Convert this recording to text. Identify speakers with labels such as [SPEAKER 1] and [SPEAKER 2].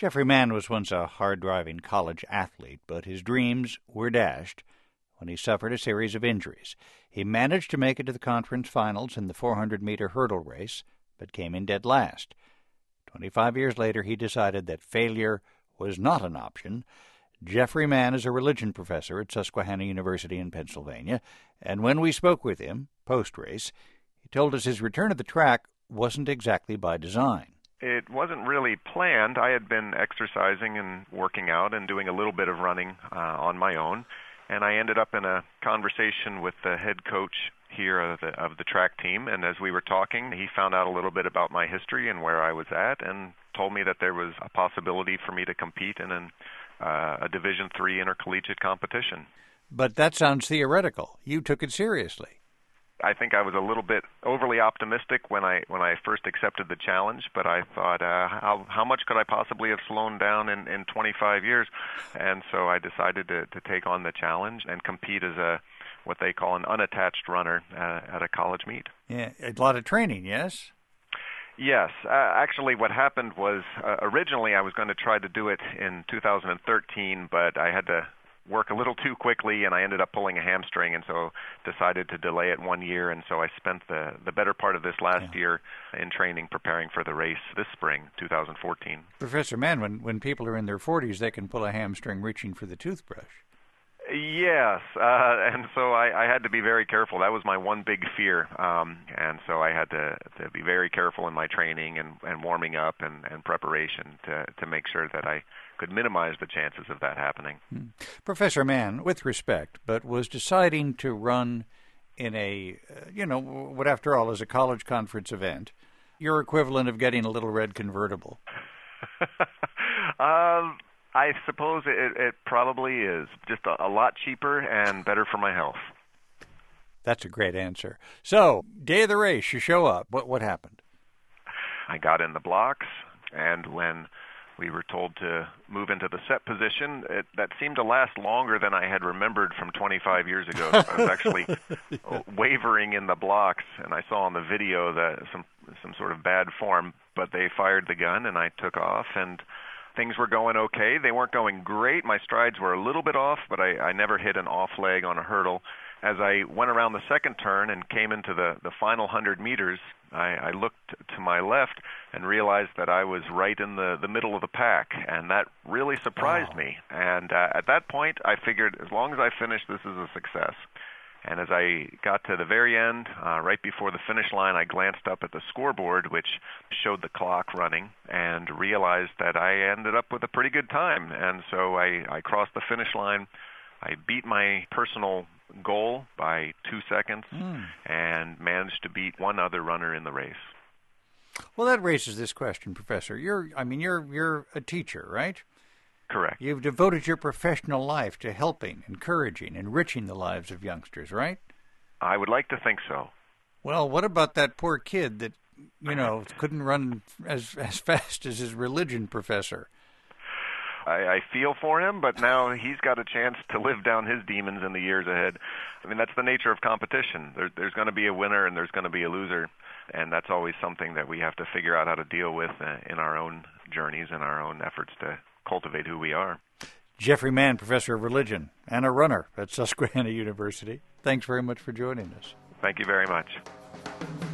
[SPEAKER 1] Jeffrey Mann was once a hard-driving college athlete, but his dreams were dashed when he suffered a series of injuries. He managed to make it to the conference finals in the 400-meter hurdle race, but came in dead last. 25 years later, he decided that failure was not an option. Jeffrey Mann is a religion professor at Susquehanna University in Pennsylvania, and when we spoke with him post-race, he told us his return to the track wasn't exactly by design.
[SPEAKER 2] It wasn't really planned. I had been exercising and working out and doing a little bit of running on my own, and I ended up in a conversation with the head coach here of the track team, and as we were talking, he found out a little bit about my history and where I was at and told me that there was a possibility for me to compete in a Division III intercollegiate competition.
[SPEAKER 1] But that sounds theoretical. You took it seriously.
[SPEAKER 2] I think I was a little bit overly optimistic when I first accepted the challenge, but I thought, how much could I possibly have slowed down in 25 years? And so I decided to take on the challenge and compete as what they call an unattached runner at a college meet.
[SPEAKER 1] Yeah, a lot of training, yes?
[SPEAKER 2] Yes. Actually, what happened was originally I was going to try to do it in 2013, but I had to work a little too quickly, and I ended up pulling a hamstring, and so decided to delay it 1 year, and so I spent the better part of this last year in training, preparing for the race this spring, 2014.
[SPEAKER 1] Professor Mann, when people are in their 40s, they can pull a hamstring reaching for the toothbrush.
[SPEAKER 2] Yes, and so I had to be very careful. That was my one big fear, and so I had to be very careful in my training and warming up and preparation to make sure that I could minimize the chances of that happening.
[SPEAKER 1] Professor Mann, with respect, but was deciding to run in a, what after all is a college conference event, your equivalent of getting a little red convertible.
[SPEAKER 2] I suppose it probably is. Just a lot cheaper and better for my health.
[SPEAKER 1] That's a great answer. So, day of the race, you show up. What happened?
[SPEAKER 2] I got in the blocks, and when we were told to move into the set position, that seemed to last longer than I had remembered from 25 years ago. I was actually wavering in the blocks, and I saw on the video that some sort of bad form, but they fired the gun, and I took off, and things were going okay. They weren't going great. My strides were a little bit off, but I never hit an off leg on a hurdle. As I went around the second turn and came into the final 100 meters, I looked to my left and realized that I was right in the middle of the pack, and that really surprised me. And at that point, I figured as long as I finish, this is a success. And as I got to the very end, right before the finish line, I glanced up at the scoreboard, which showed the clock running, and realized that I ended up with a pretty good time. And so I crossed the finish line. I beat my personal goal by 2 seconds and managed to beat one other runner in the race.
[SPEAKER 1] Well, that raises this question, Professor. You're a teacher, right?
[SPEAKER 2] Correct.
[SPEAKER 1] You've devoted your professional life to helping, encouraging, enriching the lives of youngsters, right?
[SPEAKER 2] I would like to think so.
[SPEAKER 1] Well, what about that poor kid that, couldn't run as fast as his religion professor?
[SPEAKER 2] I feel for him, but now he's got a chance to live down his demons in the years ahead. I mean, that's the nature of competition. There's going to be a winner and there's going to be a loser, and that's always something that we have to figure out how to deal with in our own journeys and our own efforts to cultivate who we are.
[SPEAKER 1] Jeffrey Mann, professor of religion and a runner at Susquehanna University. Thanks very much for joining us.
[SPEAKER 2] Thank you very much.